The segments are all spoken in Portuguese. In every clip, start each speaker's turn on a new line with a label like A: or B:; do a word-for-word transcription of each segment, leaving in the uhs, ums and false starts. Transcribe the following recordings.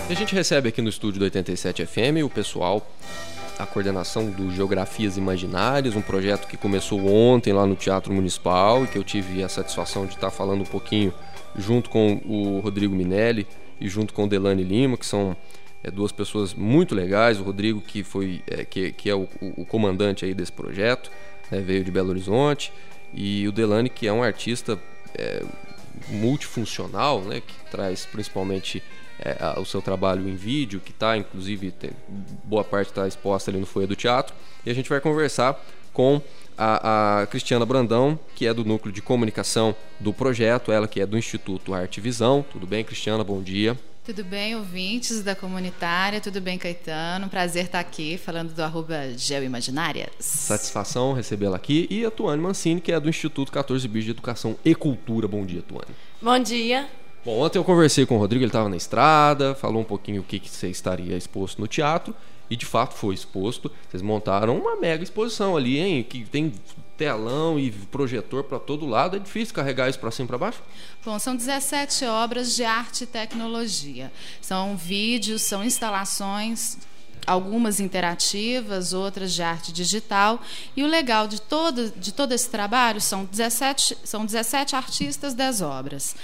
A: E a gente recebe aqui no estúdio do oitenta e sete F M o pessoal, a coordenação do Geografias Imaginárias, um projeto que começou ontem lá no Teatro Municipal e que eu tive a satisfação de estar falando um pouquinho junto com o Rodrigo Minelli e junto com o Delane Lima, que são é, duas pessoas muito legais. O Rodrigo, que, foi, é, que, que é o, o comandante aí desse projeto, é, veio de Belo Horizonte, e o Delane, que é um artista é, multifuncional, né, que traz principalmente É, a, o seu trabalho em vídeo, que está, inclusive, tem, boa parte está exposta ali no foyer do teatro. E a gente vai conversar com a, a Cristiana Brandão, que é do Núcleo de Comunicação do projeto, ela que é do Instituto Arte Visão. Tudo bem, Cristiana? Bom dia.
B: Tudo bem, ouvintes da comunitária, tudo bem, Caetano? Prazer estar aqui falando do arroba Geoimaginárias.
A: Satisfação recebê-la aqui. E a Tuane Mancini, que é do Instituto quatorze bis de Educação e Cultura. Bom dia, Tuane.
C: Bom dia.
A: Bom, ontem eu conversei com o Rodrigo, ele estava na estrada, falou um pouquinho o que, que você estaria exposto no teatro, e de fato foi exposto. Vocês montaram uma mega exposição ali, hein? Que tem telão e projetor para todo lado. É difícil carregar isso para cima e para baixo?
B: Bom, são dezessete obras de arte e tecnologia. São vídeos, são instalações, algumas interativas, outras de arte digital. E o legal de todo, de todo esse trabalho são dezessete, são dezessete artistas, dez obras.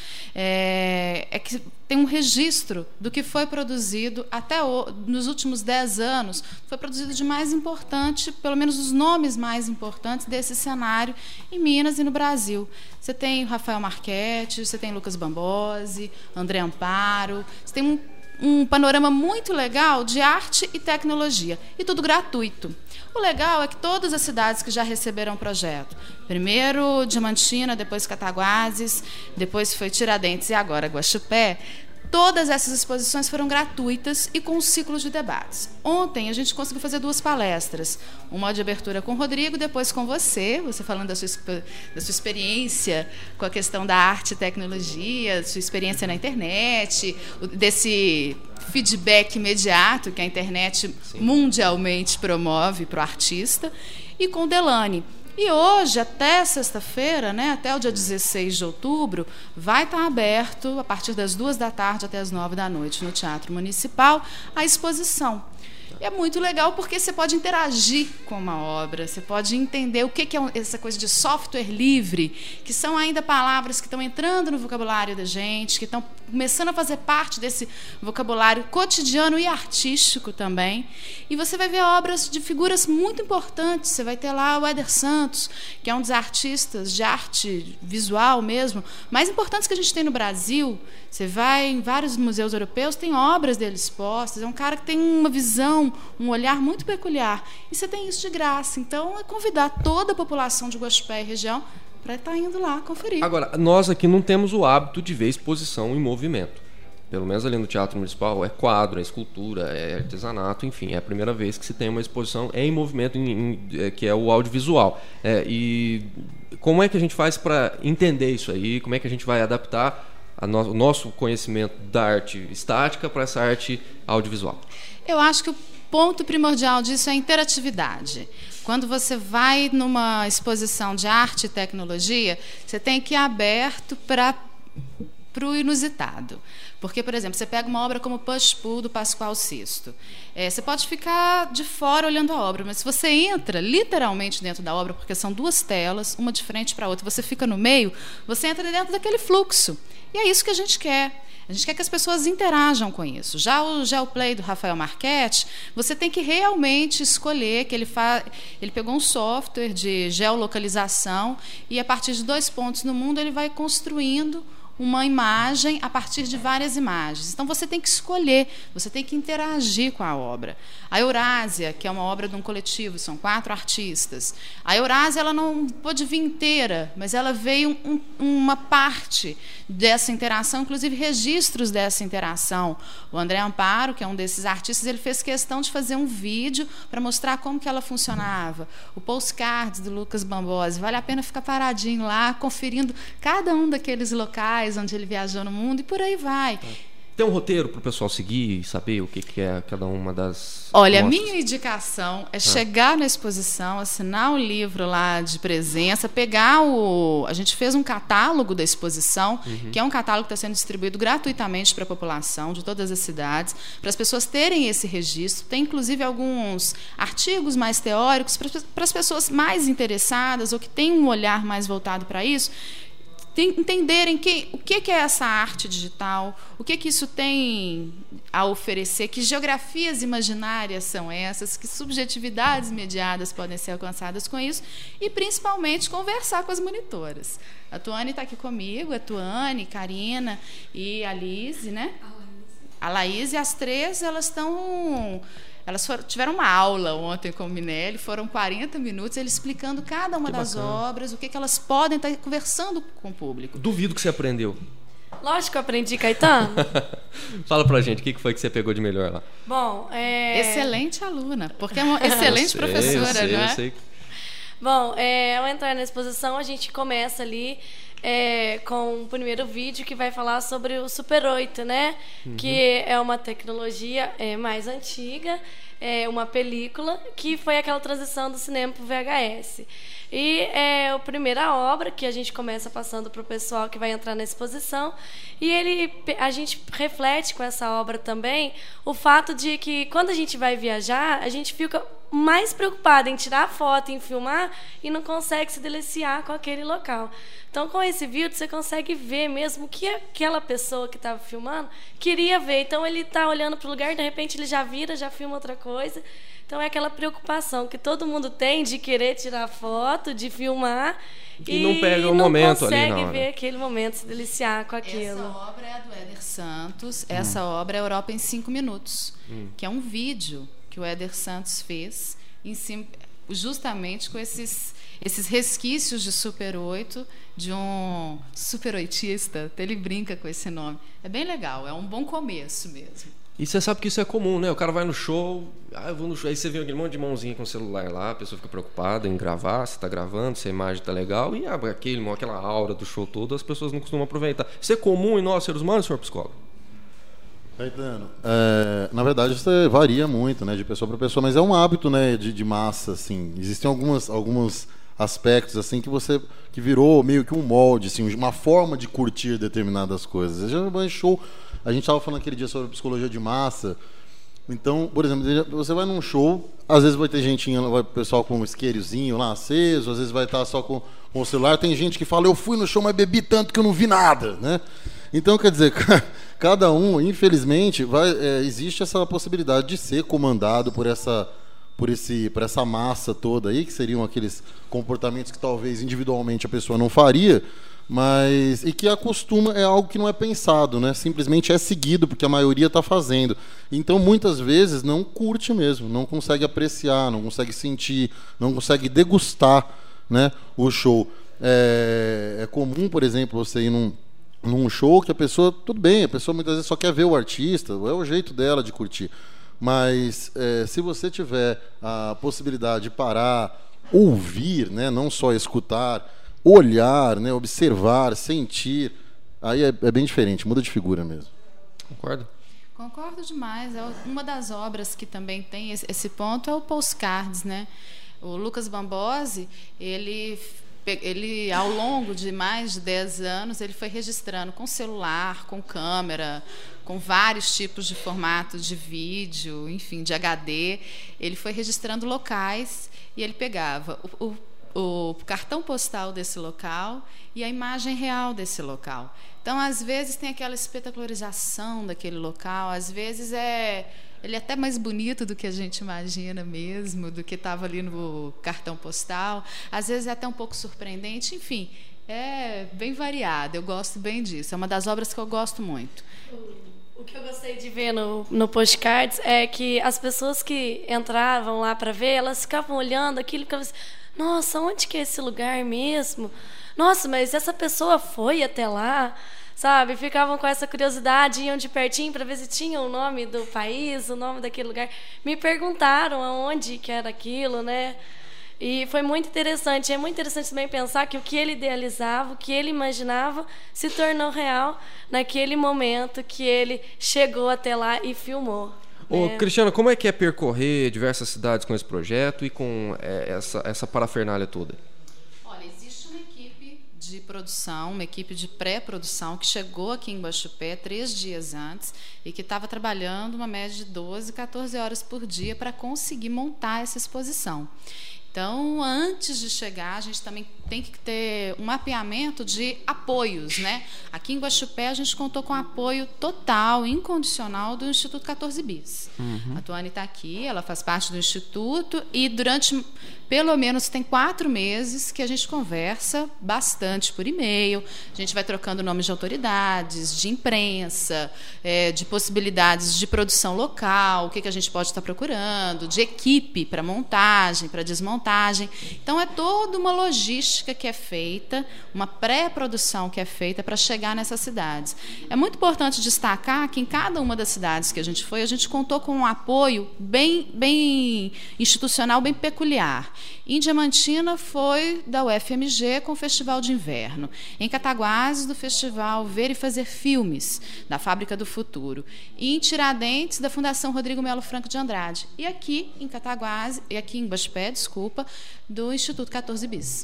B: É, é que tem um registro do que foi produzido até o, nos últimos dez anos, foi produzido de mais importante, pelo menos os nomes mais importantes desse cenário em Minas e no Brasil. Você tem o Rafael Marchetti, você tem Lucas Bambosi, André Amparo, você tem um um panorama muito legal de arte e tecnologia, e tudo gratuito. O legal é que todas as cidades que já receberam o projeto, primeiro Diamantina, depois Cataguases, depois foi Tiradentes e agora Guaxupé, todas essas exposições foram gratuitas e com ciclos de debates. Ontem a gente conseguiu fazer duas palestras, uma de abertura com o Rodrigo, depois com você, você falando da sua, da sua experiência com a questão da arte e tecnologia, sua experiência na internet, desse feedback imediato que a internet Sim. mundialmente promove para o artista, e com o Delane. E hoje, até sexta-feira, né, até o dia dezesseis de outubro, vai estar aberto, a partir das duas da tarde até as nove da noite, no Teatro Municipal, a exposição. E é muito legal porque você pode interagir com uma obra, você pode entender o que é essa coisa de software livre, que são ainda palavras que estão entrando no vocabulário da gente, que estão começando a fazer parte desse vocabulário cotidiano e artístico também. E você vai ver obras de figuras muito importantes. Você vai ter lá o Éder Santos, que é um dos artistas de arte visual mesmo, mais importantes que a gente tem no Brasil. Você vai em vários museus europeus, tem obras dele expostas. É um cara que tem uma visão, um olhar muito peculiar. E você tem isso de graça. Então, é convidar toda a população de Guaxupé e região para estar indo lá conferir.
A: Agora, nós aqui não temos o hábito de ver exposição em movimento. Pelo menos ali no Teatro Municipal é quadro, é escultura, é artesanato, enfim, é a primeira vez que se tem uma exposição em movimento, em, em, é, que é o audiovisual. É, e como é que a gente faz para entender isso aí? Como é que a gente vai adaptar a no, o nosso conhecimento da arte estática para essa arte audiovisual?
B: Eu acho que o ponto primordial disso é a interatividade. Quando você vai numa exposição de arte e tecnologia, você tem que ir aberto para o inusitado. Porque, por exemplo, você pega uma obra como Push-Pull, do Pascoal Sisto. É, você pode ficar de fora olhando a obra, mas se você entra literalmente dentro da obra, porque são duas telas, uma de frente para a outra, você fica no meio, você entra dentro daquele fluxo. E é isso que a gente quer. A gente quer que as pessoas interajam com isso. Já o Geoplay do Rafael Marchetti, você tem que realmente escolher que ele, fa... ele pegou um software de geolocalização e, a partir de dois pontos no mundo, ele vai construindo uma imagem a partir de várias imagens. Então, você tem que escolher, você tem que interagir com a obra. A Eurásia, que é uma obra de um coletivo, são quatro artistas. A Eurásia, ela não pôde vir inteira, mas ela veio um, uma parte dessa interação, inclusive registros dessa interação. O André Amparo, que é um desses artistas, ele fez questão de fazer um vídeo para mostrar como que ela funcionava. O Postcards, do Lucas Bambosi, vale a pena ficar paradinho lá, conferindo cada um daqueles locais onde ele viajou no mundo, e por aí vai.
A: Tem um roteiro para o pessoal seguir e saber o que, que é cada uma das
B: Olha,
A: mostras?
B: A minha indicação é chegar na exposição, assinar o livro lá de presença, pegar o... A gente fez um catálogo da exposição, uhum. que é um catálogo que está sendo distribuído gratuitamente para a população de todas as cidades, para as pessoas terem esse registro. Tem, inclusive, alguns artigos mais teóricos para as pessoas mais interessadas ou que têm um olhar mais voltado para isso, entenderem que, o que é essa arte digital, o que, que isso tem a oferecer, que geografias imaginárias são essas, que subjetividades mediadas podem ser alcançadas com isso, e principalmente conversar com as monitoras. A Tuane está aqui comigo, a Tuane, Karina e a Lise, né? A Laís, e as três, elas estão... Elas foram, tiveram uma aula ontem com o Minelli, foram quarenta minutos, ele explicando cada uma que das bacana. obras, o que, que elas podem estar conversando com o público.
A: Duvido que você aprendeu.
C: Lógico que eu aprendi, Caetano.
A: Fala pra gente, o que foi que você pegou de melhor lá?
C: Bom, é...
B: Excelente aluna, porque é uma excelente
A: sei,
B: professora,
A: eu sei,
B: não é?
A: Eu sei.
C: Bom, é, ao entrar na exposição, a gente começa ali... É, com o primeiro vídeo que vai falar sobre o Super oito, né? Uhum. Que é uma tecnologia é, mais antiga, é uma película que foi aquela transição do cinema para o V H S. E é a primeira obra que a gente começa passando para o pessoal que vai entrar na exposição. E ele, a gente reflete com essa obra também o fato de que quando a gente vai viajar, a gente fica mais preocupada em tirar foto, em filmar, e não consegue se deliciar com aquele local. Então, com esse vídeo, você consegue ver mesmo o que aquela pessoa que estava filmando queria ver. Então, ele está olhando para o lugar, de repente ele já vira, já filma outra coisa. Então, é aquela preocupação que todo mundo tem de querer tirar foto, de filmar,
A: e, e não pega o momento ali, não.
C: Não consegue ver aquele momento, se deliciar com aquilo.
B: Essa obra é a do Éder Santos. Hum. Essa obra é Europa em cinco minutos, hum. que é um vídeo que o Éder Santos fez em cima, justamente com esses, esses resquícios de Super oito, de um super oitista. Ele brinca com esse nome. É bem legal, é um bom começo mesmo.
A: E você sabe que isso é comum, né? O cara vai no show, ah, eu vou no show, aí você vê aquele monte de mãozinha com o celular lá, a pessoa fica preocupada em gravar, se está gravando, se a imagem está legal, e abre aquele, aquela aura do show todo, as pessoas não costumam aproveitar. Isso é comum em nós, seres humanos, senhor psicólogo?
D: Caetano, é, na verdade isso varia muito, né, de pessoa para pessoa, mas é um hábito, né, de, de massa, assim. Existem algumas, alguns aspectos assim que você que virou meio que um molde, assim, uma forma de curtir determinadas coisas. Já vai show, a gente estava falando aquele dia sobre psicologia de massa. Então, por exemplo, você vai num show, às vezes vai ter gentinha, vai pessoal com um isqueirozinho lá aceso, às vezes vai estar só com, com o celular. Tem gente que fala, eu fui no show, mas bebi tanto que eu não vi nada, né? Então, quer dizer, cada um, infelizmente, vai, é, existe essa possibilidade de ser comandado por essa, por, esse, por essa massa toda aí, que seriam aqueles comportamentos que talvez individualmente a pessoa não faria, mas e que acostuma, é algo que não é pensado, né? Simplesmente é seguido, porque a maioria está fazendo. Então, muitas vezes, não curte mesmo, não consegue apreciar, não consegue sentir, não consegue degustar, né, o show. É, é comum, por exemplo, você ir num num show que a pessoa, tudo bem, a pessoa muitas vezes só quer ver o artista, é o jeito dela de curtir, mas é, se você tiver a possibilidade de parar, ouvir, né, não só escutar, olhar, né, observar, sentir, aí é, é bem diferente, muda de figura mesmo.
A: Concordo?
B: Concordo demais. Uma das obras que também tem esse ponto é o Postcards, né? O Lucas Bambosi, ele Ele, ao longo de mais de dez anos, ele foi registrando com celular, com câmera, com vários tipos de formato de vídeo, enfim, de H D. Ele foi registrando locais e ele pegava o, o, o cartão postal desse local e a imagem real desse local. Então, às vezes, tem aquela espetacularização daquele local, às vezes é... Ele é até mais bonito do que a gente imagina mesmo, do que estava ali no cartão postal. Às vezes é até um pouco surpreendente. Enfim, é bem variado. Eu gosto bem disso. É uma das obras que eu gosto muito.
C: O que eu gostei de ver no, no Postcards é que as pessoas que entravam lá para ver, elas ficavam olhando aquilo e ficavam assim, nossa, onde que é esse lugar mesmo? Nossa, mas essa pessoa foi até lá? Sabe, ficavam com essa curiosidade, iam de pertinho para ver se tinha o nome do país, o nome daquele lugar. Me perguntaram aonde que era aquilo, né? E foi muito interessante. É muito interessante também pensar que o que ele idealizava, o que ele imaginava, se tornou real naquele momento que ele chegou até lá e filmou.
A: Ô,
C: né?
A: Cristiana, como é que é percorrer diversas cidades com esse projeto e com é, essa, essa parafernália toda?
B: Olha, existe uma equipe de produção, uma equipe de pré-produção que chegou aqui em Guaxupé três dias antes e que estava trabalhando uma média de doze, quatorze horas por dia para conseguir montar essa exposição. Então, antes de chegar, a gente também tem que ter um mapeamento de apoios, né? Aqui em Guaxupé, a gente contou com apoio total, incondicional do Instituto quatorze bis. Uhum. A Tuane está aqui, ela faz parte do Instituto e durante, pelo menos, tem quatro meses que a gente conversa bastante por e-mail, a gente vai trocando nomes de autoridades, de imprensa, é, de possibilidades de produção local, o que, que a gente pode estar procurando, de equipe para montagem, para desmontagem. Então, é toda uma logística que é feita, uma pré-produção que é feita para chegar nessas cidades. É muito importante destacar que em cada uma das cidades que a gente foi, a gente contou com um apoio bem, bem institucional, bem peculiar. Em Diamantina foi da U F M G com o Festival de Inverno. Em Cataguases, do Festival Ver e Fazer Filmes, da Fábrica do Futuro. E em Tiradentes, da Fundação Rodrigo Melo Franco de Andrade. E aqui em Cataguases, e aqui em Guaxupé, desculpa, do Instituto quatorze bis.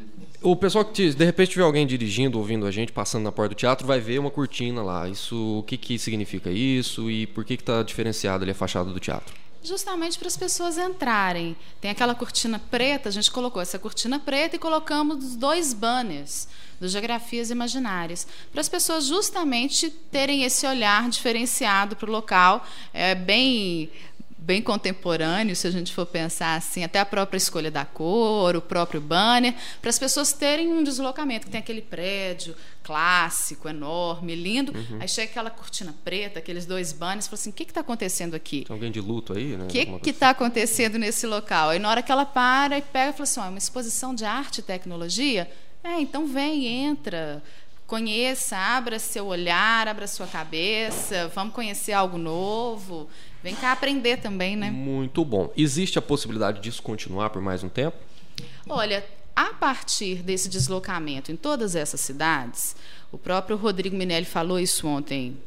A: O pessoal que, de repente, tiver alguém dirigindo, ouvindo a gente, passando na porta do teatro, vai ver uma cortina lá. Isso, o que, que significa isso e por que está diferenciado ali a fachada do teatro?
B: Justamente para as pessoas entrarem. Tem aquela cortina preta, a gente colocou essa cortina preta e colocamos os dois banners do Geografias Imaginárias, para as pessoas justamente terem esse olhar diferenciado para o local, é bem... bem contemporâneo, se a gente for pensar assim, até a própria escolha da cor, o próprio banner, para as pessoas terem um deslocamento, que tem aquele prédio clássico, enorme, lindo, uhum. Aí chega aquela cortina preta, aqueles dois banners, fala assim, o que está acontecendo aqui?
A: Tem alguém de luto aí, né?
B: O que que está acontecendo nesse local? Aí na hora que ela para e pega e fala assim, ó, é uma exposição de arte e tecnologia? É, então vem, entra, conheça, abra seu olhar, abra sua cabeça, vamos conhecer algo novo. Vem cá aprender também, né?
A: Muito bom. Existe a possibilidade disso continuar por mais um tempo?
B: Olha, a partir desse deslocamento em todas essas cidades, o próprio Rodrigo Minelli falou isso ontem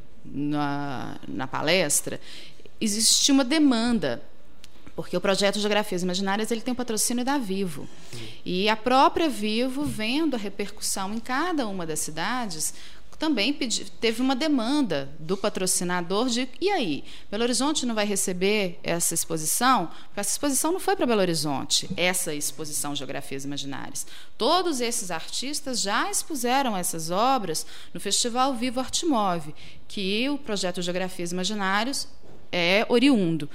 B: na, na palestra, existe uma demanda, porque o projeto Geografias Imaginárias ele tem um patrocínio da Vivo. Hum. E a própria Vivo, vendo a repercussão em cada uma das cidades, também pedi, teve uma demanda do patrocinador de, e aí, Belo Horizonte não vai receber essa exposição? Porque essa exposição não foi para Belo Horizonte, essa exposição Geografias Imaginárias. Todos esses artistas já expuseram essas obras no Festival Vivo Artimove, que o projeto Geografias Imaginárias é oriundo.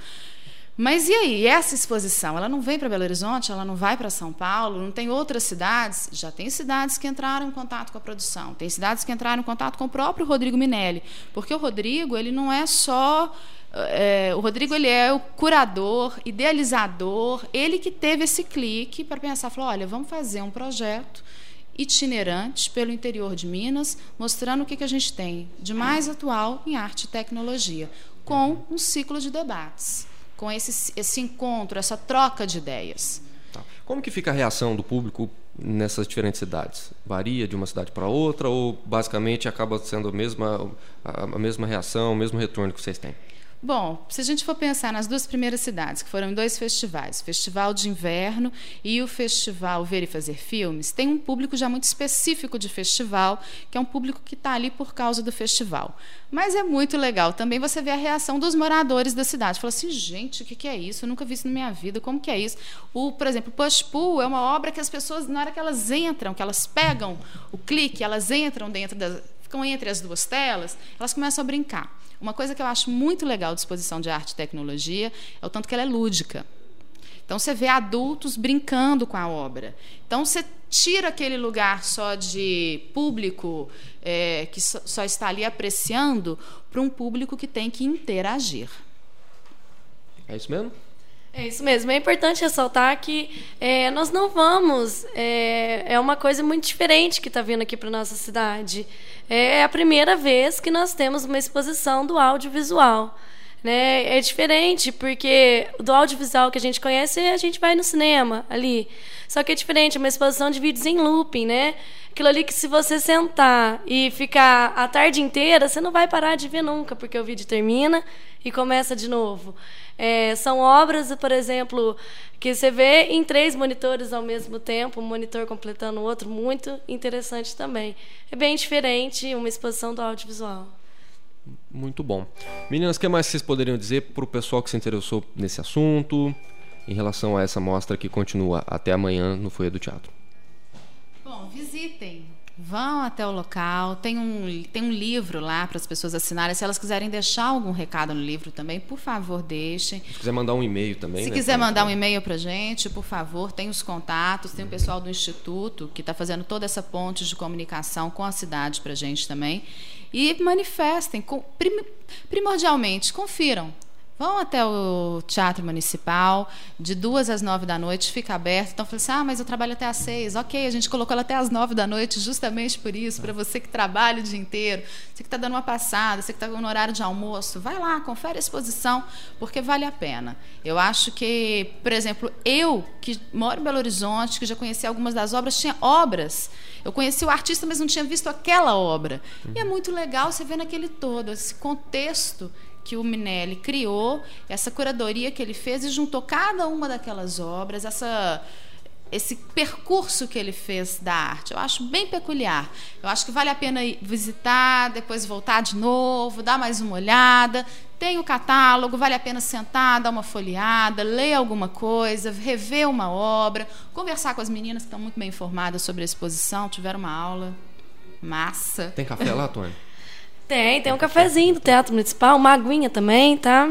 B: Mas e aí, essa exposição, ela não vem para Belo Horizonte, ela não vai para São Paulo, não tem outras cidades? Já tem cidades que entraram em contato com a produção, tem cidades que entraram em contato com o próprio Rodrigo Minelli, porque o Rodrigo, ele não é só... É, o Rodrigo ele é o curador, idealizador, ele que teve esse clique para pensar, falou, olha, vamos fazer um projeto itinerante pelo interior de Minas, mostrando o que, que a gente tem de mais atual em arte e tecnologia, com um ciclo de debates, com esse, esse encontro, essa troca de ideias.
A: Tá. Como que fica a reação do público nessas diferentes cidades? Varia de uma cidade para outra ou basicamente acaba sendo a mesma, a mesma reação, o mesmo retorno que vocês têm?
B: Bom, se a gente for pensar nas duas primeiras cidades, que foram em dois festivais, o Festival de Inverno e o Festival Ver e Fazer Filmes, tem um público já muito específico de festival, que é um público que está ali por causa do festival. Mas é muito legal também você ver a reação dos moradores da cidade. Fala assim, gente, o que é isso? Eu nunca vi isso na minha vida, como que é isso? O, por exemplo, o Push Pull é uma obra que as pessoas, na hora que elas entram, que elas pegam o clique, elas entram dentro das... ficam entre as duas telas, elas começam a brincar. Uma coisa que eu acho muito legal de exposição de arte e tecnologia é o tanto que ela é lúdica. Então, você vê adultos brincando com a obra. Então, você tira aquele lugar só de público é, que só, só está ali apreciando para um público que tem que interagir.
A: É isso mesmo?
C: É isso mesmo. É importante ressaltar que é, nós não vamos... É, é uma coisa muito diferente que está vindo aqui para a nossa cidade. É a primeira vez que nós temos uma exposição do audiovisual. né? É diferente, porque do audiovisual que a gente conhece, a gente vai no cinema ali. Só que é diferente, é uma exposição de vídeos em looping, né? Aquilo ali que se você sentar e ficar a tarde inteira, você não vai parar de ver nunca, porque o vídeo termina e começa de novo. É, são obras, por exemplo, que você vê em três monitores ao mesmo tempo, um monitor completando o outro, muito interessante também. É bem diferente uma exposição do audiovisual.
A: Muito bom. Meninas, o que mais vocês poderiam dizer para o pessoal que se interessou nesse assunto, em relação a essa mostra que continua até amanhã no Foyer do Teatro?
B: Bom, visitem, vão até o local, tem um, tem um livro lá para as pessoas assinarem. Se elas quiserem deixar algum recado no livro também, por favor, deixem.
A: Se quiser mandar um e-mail também.
B: Se
A: né,
B: quiser
A: pra...
B: mandar um e-mail para a gente, por favor, tem os contatos, tem o pessoal do Instituto que está fazendo toda essa ponte de comunicação com a cidade para a gente também. E manifestem, com, prim, primordialmente, confiram. Vão até o Teatro Municipal, de duas às nove da noite, fica aberto. Então, eu falei assim, ah, mas eu trabalho até às seis. Ok, a gente colocou ela até às nove da noite justamente por isso, para você que trabalha o dia inteiro, você que está dando uma passada, você que está no horário de almoço, vai lá, confere a exposição, porque vale a pena. Eu acho que, por exemplo, eu, que moro em Belo Horizonte, que já conheci algumas das obras, tinha obras. Eu conheci o artista, mas não tinha visto aquela obra. E é muito legal você ver naquele todo, esse contexto que o Minelli criou, essa curadoria que ele fez e juntou cada uma daquelas obras, essa, esse percurso que ele fez da arte. Eu acho bem peculiar. Eu acho que vale a pena ir visitar, depois voltar de novo, dar mais uma olhada. Tem o catálogo, vale a pena sentar, dar uma folheada, ler alguma coisa, rever uma obra, conversar com as meninas que estão muito bem informadas sobre a exposição, tiveram uma aula massa.
A: Tem café lá, Tony?
C: Tem, tem um cafezinho do Teatro Municipal, uma aguinha também, tá?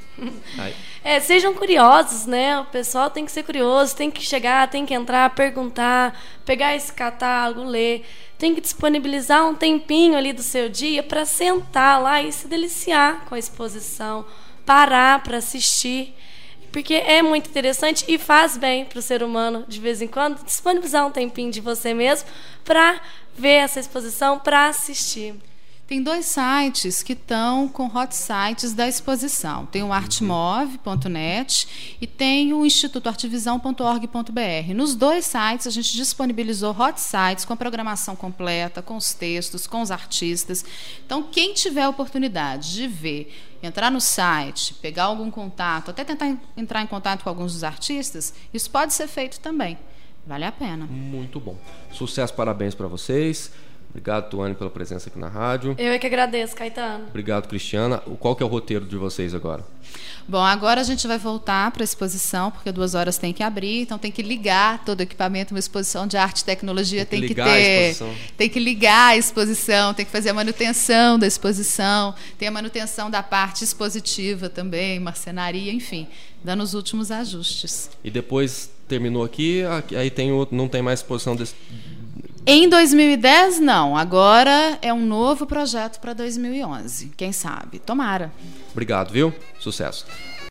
C: É, sejam curiosos, né? O pessoal tem que ser curioso, tem que chegar, tem que entrar, perguntar, pegar esse catálogo, ler. Tem que disponibilizar um tempinho ali do seu dia para sentar lá e se deliciar com a exposição, parar para assistir, porque é muito interessante e faz bem para o ser humano, de vez em quando, disponibilizar um tempinho de você mesmo para ver essa exposição, para assistir.
B: Tem dois sites que estão com hot sites da exposição. Tem o artmove ponto net e tem o instituto artvisão ponto org ponto br. Nos dois sites a gente disponibilizou hot sites com a programação completa, com os textos, com os artistas. Então, quem tiver a oportunidade de ver, entrar no site, pegar algum contato, até tentar entrar em contato com alguns dos artistas, isso pode ser feito também. Vale a pena.
A: Muito bom. Sucesso, parabéns para vocês. Obrigado, Tuane, pela presença aqui na rádio.
C: Eu é que agradeço, Caetano.
A: Obrigado, Cristiana. Qual que é o roteiro de vocês agora?
B: Bom, agora a gente vai voltar para a exposição, porque duas horas tem que abrir, então tem que ligar todo o equipamento. Uma exposição de arte e tecnologia tem que, tem que ter, tem que ligar a exposição, tem que fazer a manutenção da exposição, tem a manutenção da parte expositiva também, marcenaria, enfim, dando os últimos ajustes.
A: E depois terminou aqui, aí tem outro, não tem mais exposição desse...
B: Em dois mil e dez, não. Agora é um novo projeto para dois mil e onze. Quem sabe? Tomara.
A: Obrigado, viu? Sucesso.